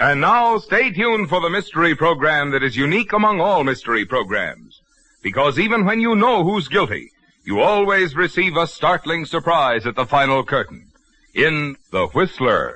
And now, stay tuned for the mystery program that is unique among all mystery programs. Because even when you know who's guilty, you always receive a startling surprise at the final curtain. In The Whistler.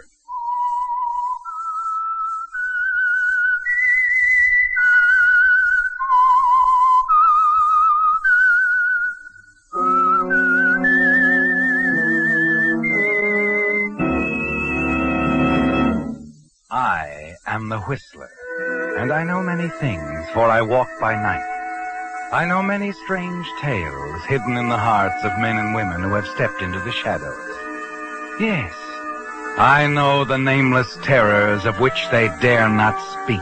I am the Whistler, and I know many things, for I walk by night. I know many strange tales hidden in the hearts of men and women who have stepped into the shadows. Yes, I know the nameless terrors of which they dare not speak.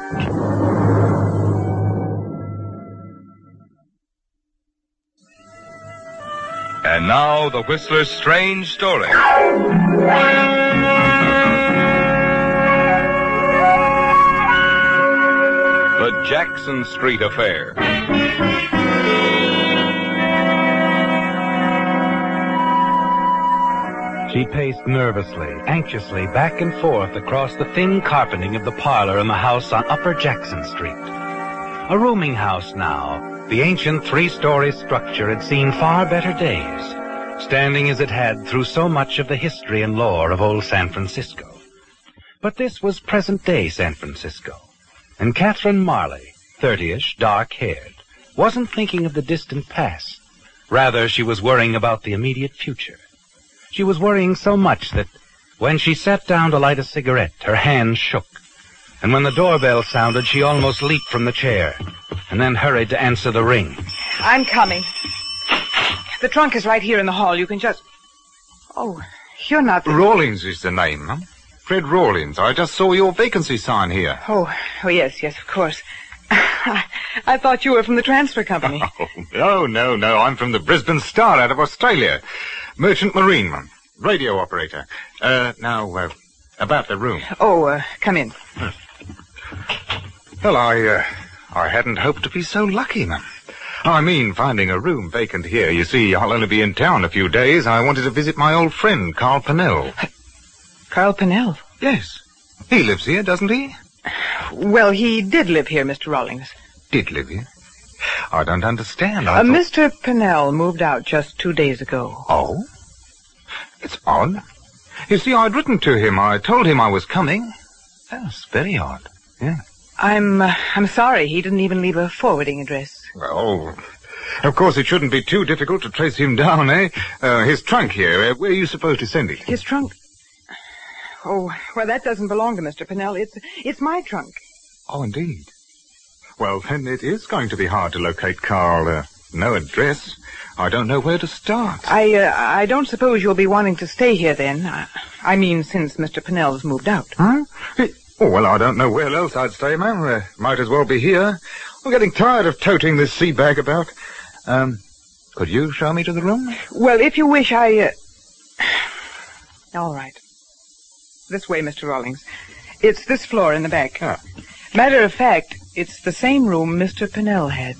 And now, The Whistler's strange story. The Jackson Street Affair. She paced nervously, anxiously, back and forth across the thin carpeting of the parlor in the house on Upper Jackson Street. A rooming house now, the ancient three-story structure had seen far better days, standing as it had through so much of the history and lore of old San Francisco. But this was present-day San Francisco. And Catherine Marley, 30-ish, dark-haired, wasn't thinking of the distant past. Rather, she was worrying about the immediate future. She was worrying so much that when she sat down to light a cigarette, her hands shook. And when the doorbell sounded, she almost leaped from the chair and then hurried to answer the ring. I'm coming. The trunk is right here in the hall. You can just... Oh, you're not... Rawlings is the name, huh? Fred Rawlings. I just saw your vacancy sign here. Oh, yes, of course. I thought you were from the transfer company. Oh, no. I'm from the Brisbane Star out of Australia. Merchant Marineman. Radio operator. Now, about the room. Oh, come in. Well, I hadn't hoped to be so lucky, ma'am. I mean, finding a room vacant here. You see, I'll only be in town a few days. I wanted to visit my old friend, Carl Pennell. Carl Pennell? Yes. He lives here, doesn't he? Well, he did live here, Mr. Rawlings. Did live here? I don't understand. Mr. Pennell moved out just 2 days ago. Oh? It's odd. You see, I'd written to him. I told him I was coming. That's very odd. Yeah. I'm sorry. He didn't even leave a forwarding address. Well, of course it shouldn't be too difficult to trace him down, eh? His trunk here. Where are you supposed to send it? His trunk? Oh, well, that doesn't belong to Mr. Pennell. It's my trunk. Oh, indeed. Well, then it is going to be hard to locate Carl. No address. I don't know where to start. I don't suppose you'll be wanting to stay here then. I mean, since Mr. Pennell's moved out. Huh? Oh, well, I don't know where else I'd stay, ma'am. Might as well be here. I'm getting tired of toting this sea bag about. Could you show me to the room? Well, if you wish, All right. This way, Mr. Rawlings. It's this floor in the back. Ah. Matter of fact, it's the same room Mr. Pennell had.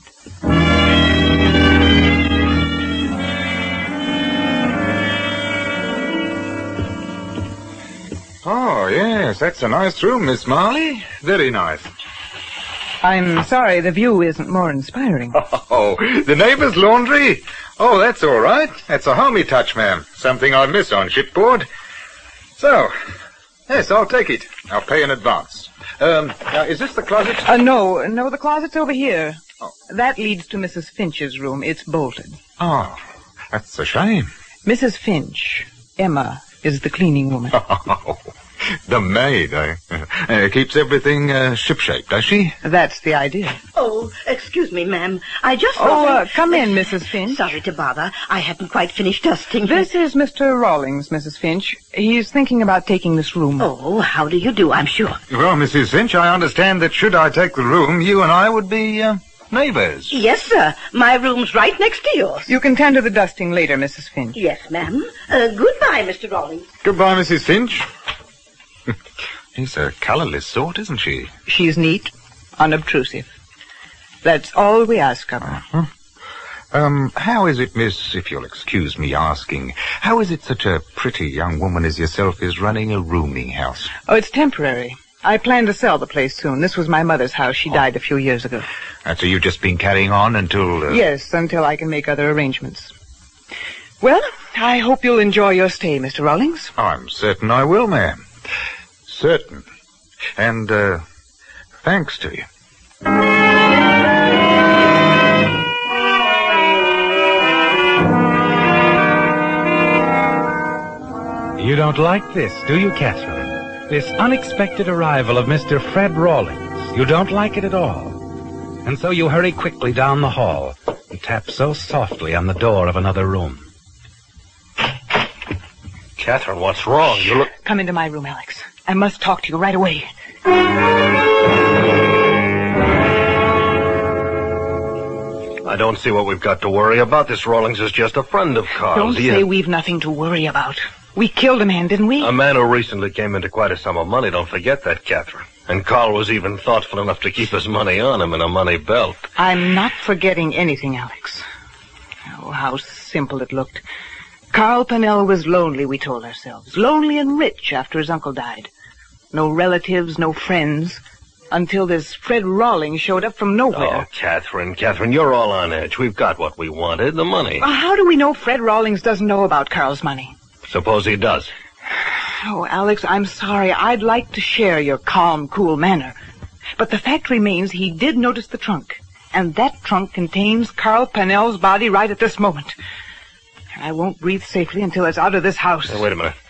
Oh, yes, that's a nice room, Miss Marley. Very nice. I'm sorry the view isn't more inspiring. Oh, the neighbor's laundry? Oh, that's all right. That's a homey touch, ma'am. Something I miss on shipboard. So, yes, I'll take it. I'll pay in advance. Now, is this the closet? No, the closet's over here. Oh. That leads to Mrs. Finch's room. It's bolted. Oh, that's a shame. Mrs. Finch, Emma, is the cleaning woman. Oh, the maid, keeps everything shipshape, does she? That's the idea. Oh, excuse me, ma'am. I just... come in, Mrs. Finch. Sorry to bother. I hadn't quite finished dusting. This is Mr. Rawlings, Mrs. Finch. He's thinking about taking this room. Oh, how do you do, I'm sure. Well, Mrs. Finch, I understand that should I take the room, you and I would be, neighbors. Yes, sir. My room's right next to yours. You can tend to the dusting later, Mrs. Finch. Yes, ma'am. Goodbye, Mr. Rawlings. Goodbye, Mrs. Finch. She's a colorless sort, isn't she? She's neat, unobtrusive. That's all we ask of her. How is it, miss, if you'll excuse me asking, how is it such a pretty young woman as yourself is running a rooming house? Oh, it's temporary. I plan to sell the place soon. This was my mother's house. She died a few years ago. And so you've just been carrying on until... Yes, until I can make other arrangements. Well, I hope you'll enjoy your stay, Mr. Rawlings. I'm certain I will, ma'am. Certain. And, thanks to you. You don't like this, do you, Catherine? This unexpected arrival of Mr. Fred Rawlings. You don't like it at all. And so you hurry quickly down the hall and tap so softly on the door of another room. Catherine, what's wrong? You look... Come into my room, Alex. I must talk to you right away. I don't see what we've got to worry about. This Rawlings is just a friend of Carl's. Don't say we've nothing to worry about. We killed a man, didn't we? A man who recently came into quite a sum of money. Don't forget that, Catherine. And Carl was even thoughtful enough to keep his money on him in a money belt. I'm not forgetting anything, Alex. Oh, how simple it looked. Carl Pennell was lonely, we told ourselves. Lonely and rich after his uncle died. No relatives, no friends. Until this Fred Rawlings showed up from nowhere. Oh, Catherine, you're all on edge. We've got what we wanted, the money. How do we know Fred Rawlings doesn't know about Carl's money? Suppose he does. Oh, Alex, I'm sorry. I'd like to share your calm, cool manner. But the fact remains he did notice the trunk. And that trunk contains Carl Pennell's body right at this moment. I won't breathe safely until it's out of this house. Hey, wait a minute.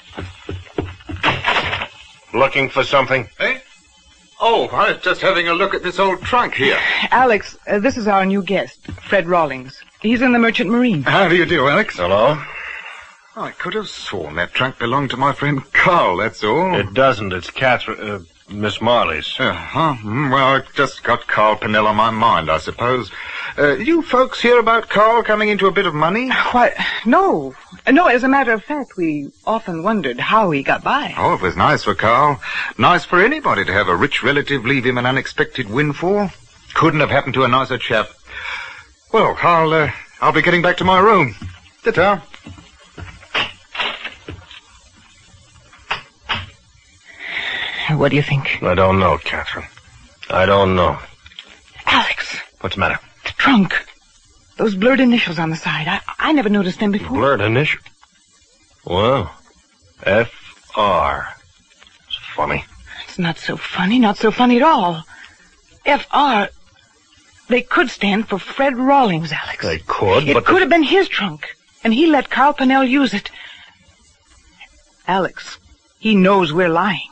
Looking for something? Eh? Oh, I was just having a look at this old trunk here. Alex, this is our new guest, Fred Rawlings. He's in the Merchant Marine. How do you do, Alex? Hello? I could have sworn that trunk belonged to my friend Carl, that's all. It doesn't. It's Catherine, Miss Marley's. Uh-huh. Well, I've just got Carl Pennell on my mind, I suppose. You folks hear about Carl coming into a bit of money? Why, no. No, as a matter of fact, we often wondered how he got by. Oh, it was nice for Carl. Nice for anybody to have a rich relative leave him an unexpected windfall. Couldn't have happened to a nicer chap. Well, I'll be getting back to my room. Ta-ta. What do you think? I don't know, Catherine. I don't know. Alex. What's the matter? The trunk. Those blurred initials on the side. I never noticed them before. Blurred initial? Well, F.R. It's funny. It's not so funny. Not so funny at all. F.R. They could stand for Fred Rawlings, Alex. They could, but... It could have been his trunk. And he let Carl Pennell use it. Alex, he knows we're lying.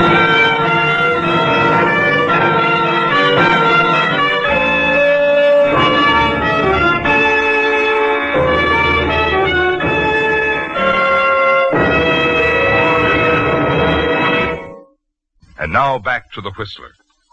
And now back to the Whistler.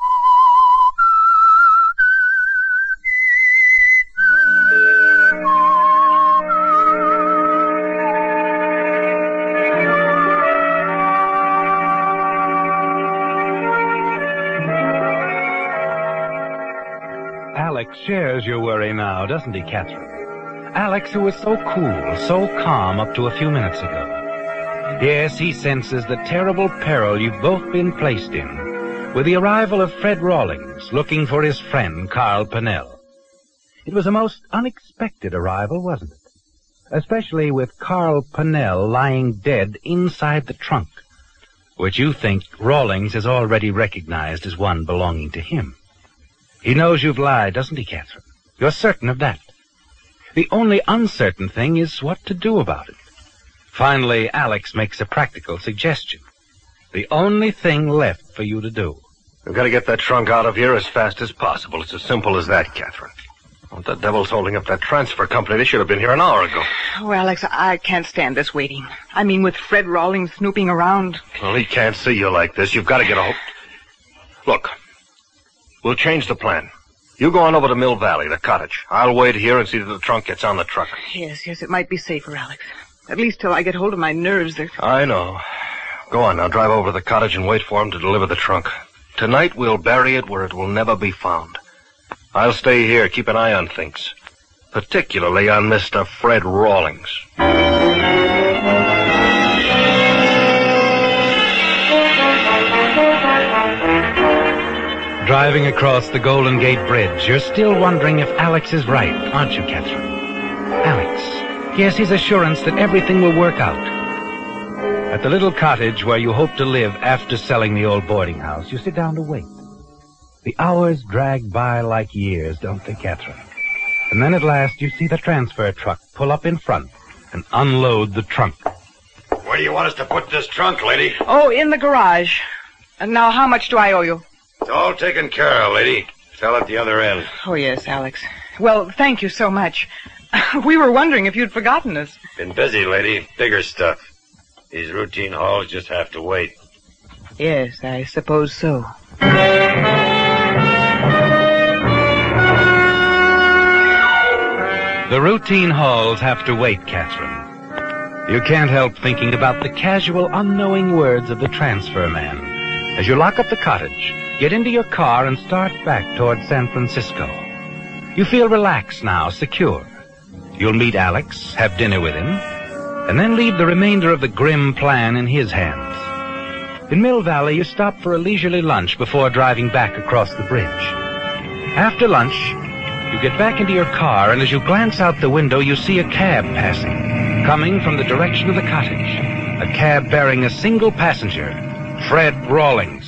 Alex shares your worry now, doesn't he, Catherine? Alex, who was so cool, so calm up to a few minutes ago. Yes, he senses the terrible peril you've both been placed in with the arrival of Fred Rawlings looking for his friend Carl Pennell. It was a most unexpected arrival, wasn't it? Especially with Carl Pennell lying dead inside the trunk, which you think Rawlings has already recognized as one belonging to him. He knows you've lied, doesn't he, Catherine? You're certain of that. The only uncertain thing is what to do about it. Finally, Alex makes a practical suggestion. The only thing left for you to do. We've got to get that trunk out of here as fast as possible. It's as simple as that, Catherine. What the devil's holding up that transfer company? They should have been here an hour ago. Oh, Alex, I can't stand this waiting. I mean, with Fred Rawlings snooping around. Well, he can't see you like this. You've got to get a hold... Look, we'll change the plan. You go on over to Mill Valley, the cottage. I'll wait here and see that the trunk gets on the truck. Yes, it might be safer, Alex. At least till I get hold of my nerves. I know. Go on, now drive over to the cottage and wait for him to deliver the trunk. Tonight we'll bury it where it will never be found. I'll stay here, keep an eye on things. Particularly on Mr. Fred Rawlings. Driving across the Golden Gate Bridge, you're still wondering if Alex is right, aren't you, Catherine? Alex. Yes, his assurance that everything will work out. At the little cottage where you hope to live after selling the old boarding house, you sit down to wait. The hours drag by like years, don't they, Catherine? And then at last you see the transfer truck pull up in front and unload the trunk. Where do you want us to put this trunk, lady? Oh, in the garage. And now, how much do I owe you? It's all taken care of, lady. Sell at the other end. Oh, yes, Alex. Well, thank you so much. We were wondering if you'd forgotten us. Been busy, lady. Bigger stuff. These routine hauls just have to wait. Yes, I suppose so. The routine hauls have to wait, Catherine. You can't help thinking about the casual, unknowing words of the transfer man as you lock up the cottage, get into your car, and start back toward San Francisco. You feel relaxed now, secure. You'll meet Alex, have dinner with him, and then leave the remainder of the grim plan in his hands. In Mill Valley, you stop for a leisurely lunch before driving back across the bridge. After lunch, you get back into your car, and as you glance out the window, you see a cab passing, coming from the direction of the cottage. A cab bearing a single passenger, Fred Rawlings.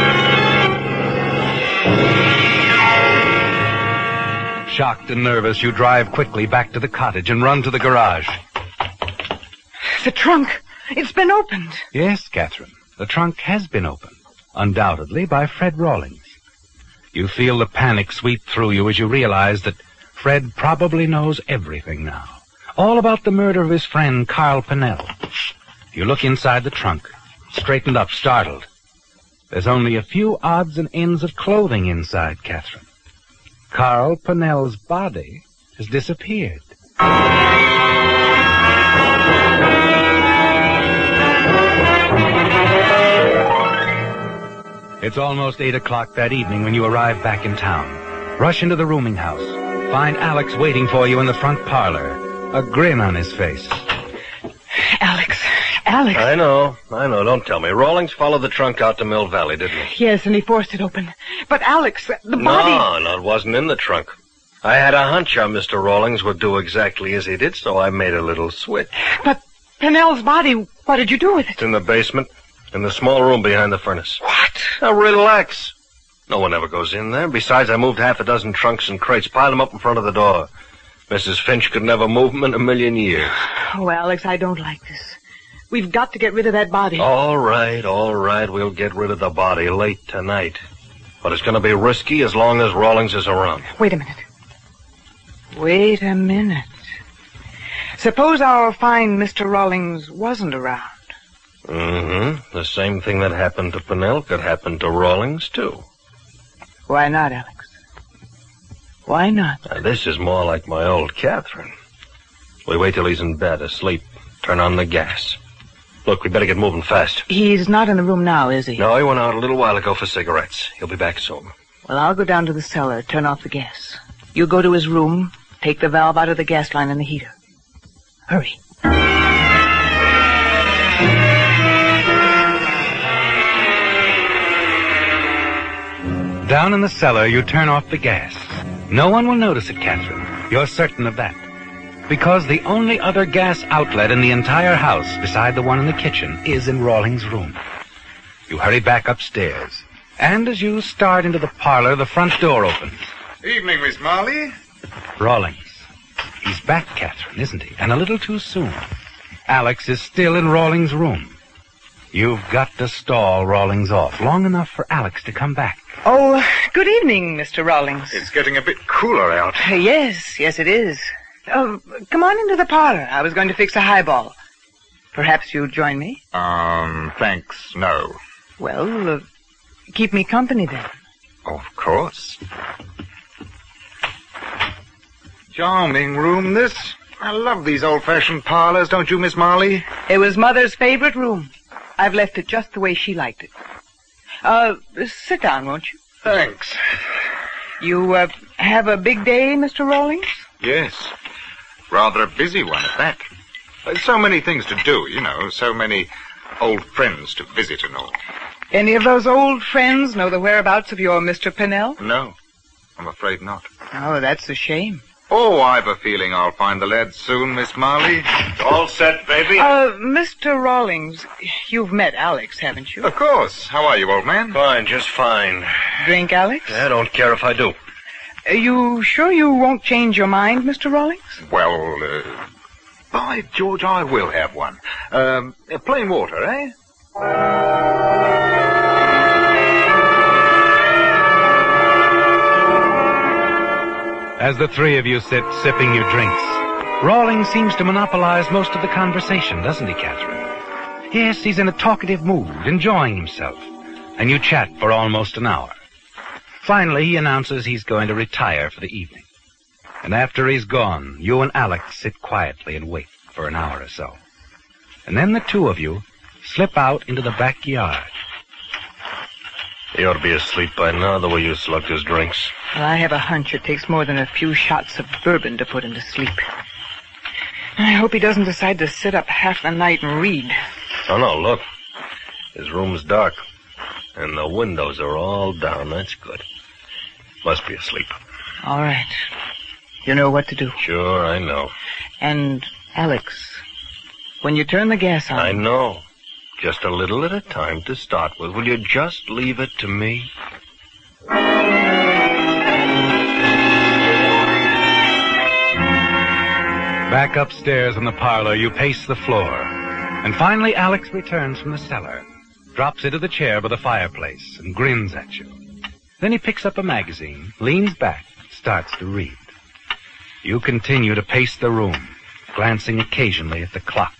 Shocked and nervous, you drive quickly back to the cottage and run to the garage. The trunk. It's been opened. Yes, Catherine. The trunk has been opened, undoubtedly by Fred Rawlings. You feel the panic sweep through you as you realize that Fred probably knows everything now. All about the murder of his friend, Carl Pinnell. You look inside the trunk, straightened up, startled. There's only a few odds and ends of clothing inside, Catherine. Carl Pinnell's body has disappeared. It's almost 8 o'clock that evening when you arrive back in town. Rush into the rooming house. Find Alex waiting for you in the front parlor, a grin on his face. Alex. I know. Don't tell me. Rawlings followed the trunk out to Mill Valley, didn't he? Yes, and he forced it open. But Alex, the body... No, it wasn't in the trunk. I had a hunch our Mr. Rawlings would do exactly as he did, so I made a little switch. But Pinnell's body, what did you do with it? It's in the basement, in the small room behind the furnace. What? Now, relax. No one ever goes in there. Besides, I moved half a dozen trunks and crates, piled them up in front of the door. Mrs. Finch could never move them in a million years. Oh, Alex, I don't like this. We've got to get rid of that body. All right. We'll get rid of the body late tonight. But it's going to be risky as long as Rawlings is around. Wait a minute. Suppose our fine Mr. Rawlings wasn't around. Mm-hmm. The same thing that happened to Pinnell could happen to Rawlings, too. Why not, Alex? Why not? Now, this is more like my old Catherine. We wait till he's in bed, asleep. Turn on the gas. Look, we better get moving fast. He's not in the room now, is he? No, he went out a little while ago for cigarettes. He'll be back soon. Well, I'll go down to the cellar, turn off the gas. You go to his room, take the valve out of the gas line and the heater. Hurry. Down in the cellar, you turn off the gas. No one will notice it, Catherine. You're certain of that. Because the only other gas outlet in the entire house, beside the one in the kitchen, is in Rawlings' room. You hurry back upstairs. And as you start into the parlor, the front door opens. Evening, Miss Marley. Rawlings. He's back, Catherine, isn't he? And a little too soon. Alex is still in Rawlings' room. You've got to stall Rawlings off long enough for Alex to come back. Oh, good evening, Mr. Rawlings. It's getting a bit cooler out. Yes, it is. Come on into the parlor. I was going to fix a highball. Perhaps you'll join me? Thanks, no. Well, keep me company then. Of course. Charming room, this. I love these old-fashioned parlors, don't you, Miss Marley? It was Mother's favorite room. I've left it just the way she liked it. Sit down, won't you? Thanks. You, have a big day, Mr. Rawlings? Yes. Rather a busy one at that. There's so many things to do, you know, so many old friends to visit and all. Any of those old friends know the whereabouts of your Mr. Pennell? No, I'm afraid not. Oh, that's a shame. Oh, I've a feeling I'll find the lad soon, Miss Marley. All set, baby? Mr. Rawlings, you've met Alex, haven't you? Of course. How are you, old man? Fine, just fine. Drink, Alex? I don't care if I do. You sure you won't change your mind, Mr. Rawlings? Well, by George, I will have one. Plain water, eh? As the three of you sit sipping your drinks, Rawlings seems to monopolize most of the conversation, doesn't he, Catherine? Yes, he's in a talkative mood, enjoying himself, and you chat for almost an hour. Finally, he announces he's going to retire for the evening. And after he's gone, you and Alex sit quietly and wait for an hour or so. And then the two of you slip out into the backyard. He ought to be asleep by now, the way you slugged his drinks. Well, I have a hunch it takes more than a few shots of bourbon to put him to sleep. I hope he doesn't decide to sit up half the night and read. Oh, no, look. His room's dark, and the windows are all down. That's good. Must be asleep. All right. You know what to do. Sure, I know. And, Alex, when you turn the gas on... I know. Just a little at a time to start with. Will you just leave it to me? Back upstairs in the parlor, you pace the floor. And finally, Alex returns from the cellar, drops into the chair by the fireplace, and grins at you. Then he picks up a magazine, leans back, starts to read. You continue to pace the room, glancing occasionally at the clock.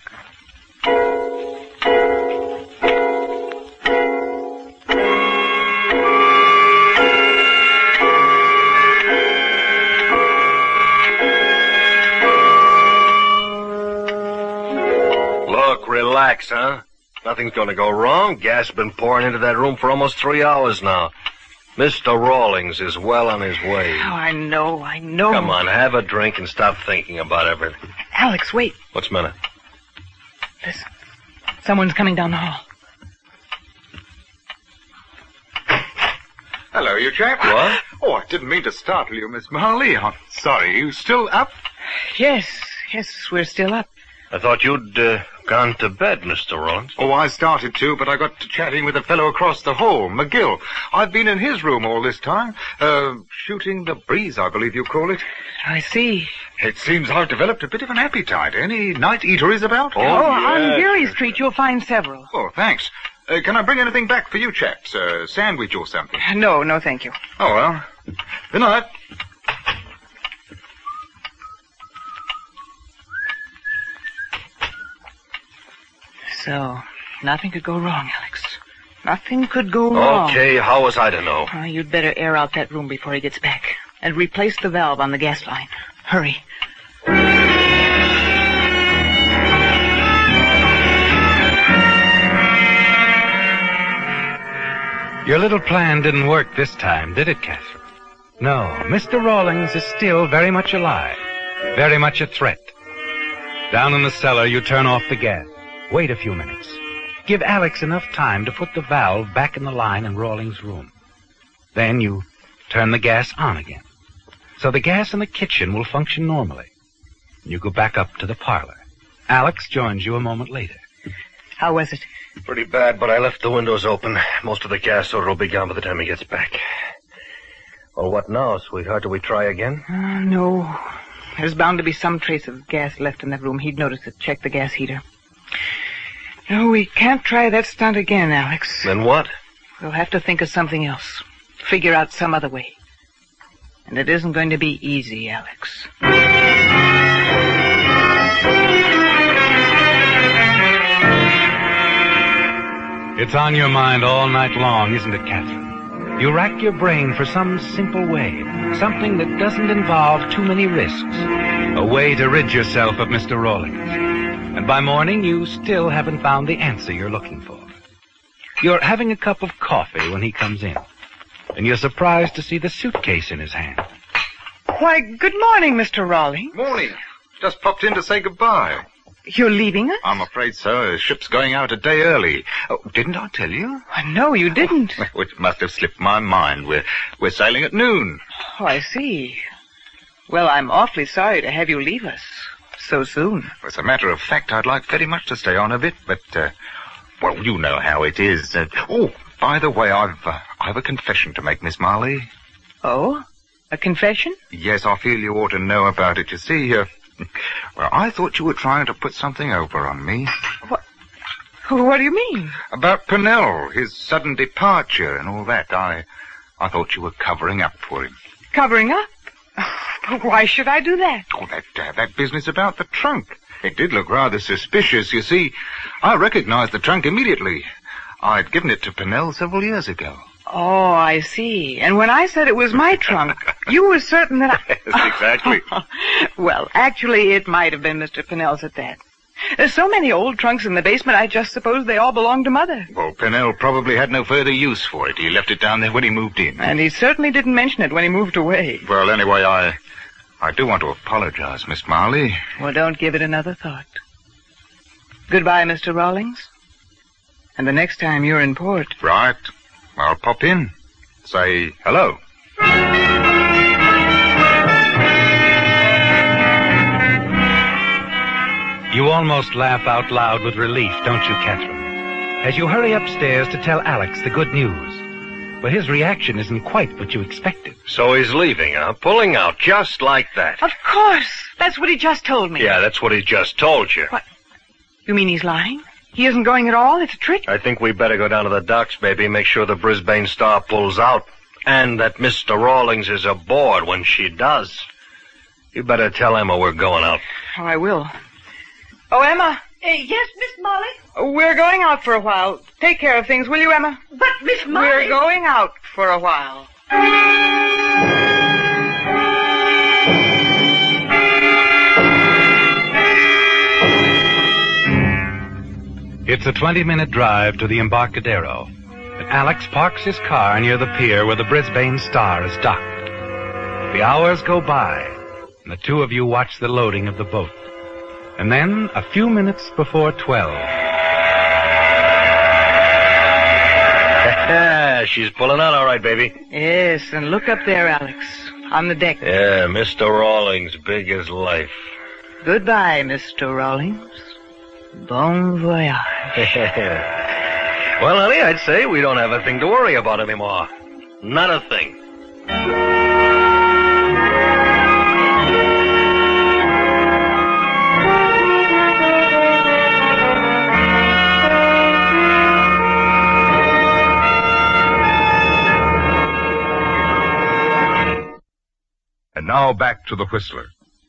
Relax, huh? Nothing's going to go wrong. Gas has been pouring into that room for almost 3 hours now. Mr. Rawlings is well on his way. Oh, I know. Come on, have a drink and stop thinking about everything. Alex, wait. What's the matter? Listen. Someone's coming down the hall. Hello, you chap. What? Oh, I didn't mean to startle you, Miss Marley. I'm sorry. You still up? Yes, we're still up. I thought you'd gone to bed, Mr. Rawlings. Oh, I started to, but I got to chatting with a fellow across the hall, McGill. I've been in his room all this time. Shooting the breeze, I believe you call it. I see. It seems I've developed a bit of an appetite. Any night eateries about? On Geary Street you'll find several. Oh, thanks. Can I bring anything back for you chaps? A sandwich or something? No, thank you. Oh, well. Good night. So, nothing could go wrong, Alex. Nothing could go wrong. Okay, how was I to know? You'd better air out that room before he gets back. And replace the valve on the gas line. Hurry. Your little plan didn't work this time, did it, Catherine? No, Mr. Rawlings is still very much alive. Very much a threat. Down in the cellar, you turn off the gas. Wait a few minutes. Give Alex enough time to put the valve back in the line in Rawlings' room. Then you turn the gas on again. So the gas in the kitchen will function normally. You go back up to the parlor. Alex joins you a moment later. How was it? Pretty bad, but I left the windows open. Most of the gas odor will be gone by the time he gets back. Well, what now, sweetheart? Do we try again? No. There's bound to be some trace of gas left in that room. He'd notice it. Check the gas heater. No, we can't try that stunt again, Alex. Then what? We'll have to think of something else. Figure out some other way. And it isn't going to be easy, Alex. It's on your mind all night long, isn't it, Catherine? You rack your brain for some simple way, something that doesn't involve too many risks, a way to rid yourself of Mr. Rawlings. And by morning, you still haven't found the answer you're looking for. You're having a cup of coffee when he comes in, and you're surprised to see the suitcase in his hand. Why, good morning, Mr. Rawlings. Morning. Just popped in to say goodbye. You're leaving us? I'm afraid so. The ship's going out a day early. Oh, didn't I tell you? No, you didn't. Which must have slipped my mind. We're sailing at noon. Oh, I see. Well, I'm awfully sorry to have you leave us so soon. As a matter of fact, I'd like very much to stay on a bit, but, well, you know how it is. By the way, I've a confession to make, Miss Marley. Oh? A confession? Yes, I feel you ought to know about it. You see, well, I thought you were trying to put something over on me. What do you mean? About Pennell, his sudden departure and all that. I thought you were covering up for him. Covering up? Why should I do that? Oh, that business about the trunk. It did look rather suspicious. You see, I recognized the trunk immediately. I'd given it to Pennell several years ago. Oh, I see. And when I said it was my trunk, you were certain that I... Yes, exactly. Well, actually, it might have been Mr. Pennell's at that. There's so many old trunks in the basement, I just suppose they all belong to Mother. Well, Pennell probably had no further use for it. He left it down there when he moved in. And he certainly didn't mention it when he moved away. Well, anyway, I do want to apologize, Miss Marley. Well, don't give it another thought. Goodbye, Mr. Rawlings. And the next time you're in port... Right. I'll pop in. Say hello. You almost laugh out loud with relief, don't you, Catherine? As you hurry upstairs to tell Alex the good news. But his reaction isn't quite what you expected. So he's leaving, huh? Pulling out just like that. Of course. That's what he just told me. Yeah, that's what he just told you. What? You mean he's lying? He isn't going at all? It's a trick? I think we better go down to the docks, baby, make sure the Brisbane Star pulls out. And that Mr. Rawlings is aboard when she does. You better tell Emma we're going out. Oh, I will. Oh, Emma. Yes, Miss Molly? We're going out for a while. Take care of things, will you, Emma? But, Miss Molly... We're going out for a while. It's a 20-minute drive to the Embarcadero, and Alex parks his car near the pier where the Brisbane Star is docked. The hours go by, and the two of you watch the loading of the boat. And then, a few minutes before 12... She's pulling out all right, baby. Yes, and look up there, Alex, on the deck. Yeah, Mr. Rawlings, big as life. Goodbye, Mr. Rawlings. Bon voyage. Well, honey, I'd say we don't have a thing to worry about anymore. Not a thing. And now back to the Whistler.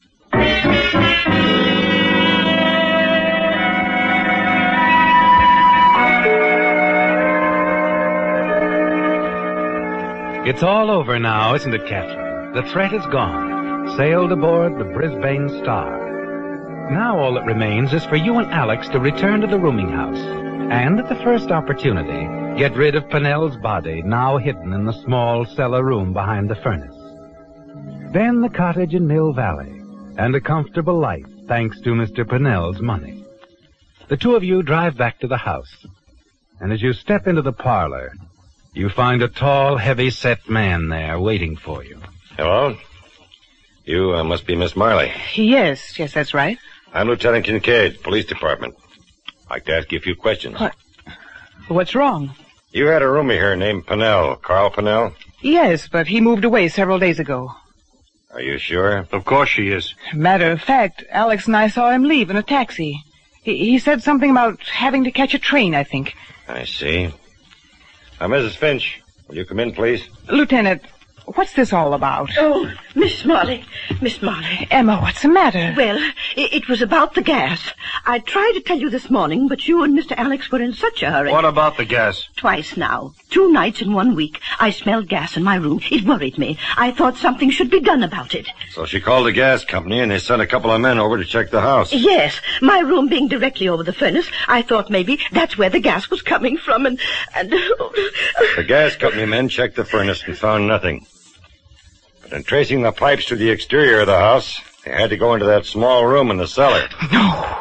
It's all over now, isn't it, Catherine? The threat is gone. Sailed aboard the Brisbane Star. Now all that remains is for you and Alex to return to the rooming house. And at the first opportunity, get rid of Pennell's body, now hidden in the small cellar room behind the furnace. Then the cottage in Mill Valley, and a comfortable life, thanks to Mr. Pennell's money. The two of you drive back to the house. And as you step into the parlor, you find a tall, heavy-set man there waiting for you. Hello? You must be Miss Marley. Yes, that's right. I'm Lieutenant Kincaid, Police Department. I'd like to ask you a few questions. What's wrong? You had a roomie here named Pennell, Carl Pennell? Yes, but he moved away several days ago. Are you sure? Of course she is. Matter of fact, Alex and I saw him leave in a taxi. He said something about having to catch a train, I think. I see. Now, Mrs. Finch, will you come in, please? Lieutenant, what's this all about? Oh, Miss Molly. Miss Molly. Emma, what's the matter? Well, it was about the gas. I tried to tell you this morning, but you and Mr. Alex were in such a hurry. What about the gas? Twice now. 2 nights in 1 week. I smelled gas in my room. It worried me. I thought something should be done about it. So she called the gas company, and they sent a couple of men over to check the house. Yes. My room being directly over the furnace, I thought maybe that's where the gas was coming from, and... The gas company men checked the furnace and found nothing. But in tracing the pipes to the exterior of the house, they had to go into that small room in the cellar. No.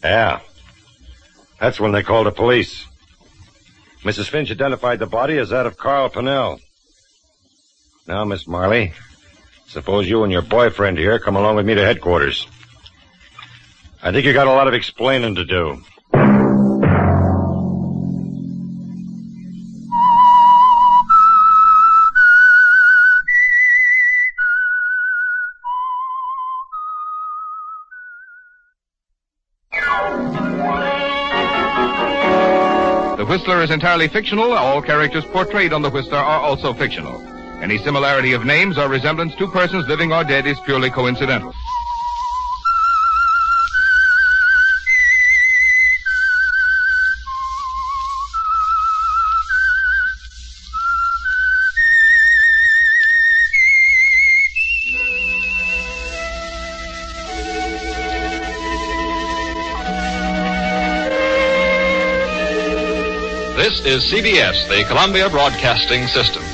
Yeah. That's when they called the police. Mrs. Finch identified the body as that of Carl Pinnell. Now, Miss Marley, suppose you and your boyfriend here come along with me to headquarters. I think you got a lot of explaining to do. The Whistler is entirely fictional. All characters portrayed on The Whistler are also fictional. Any similarity of names or resemblance to persons living or dead is purely coincidental. This is CBS, the Columbia Broadcasting System.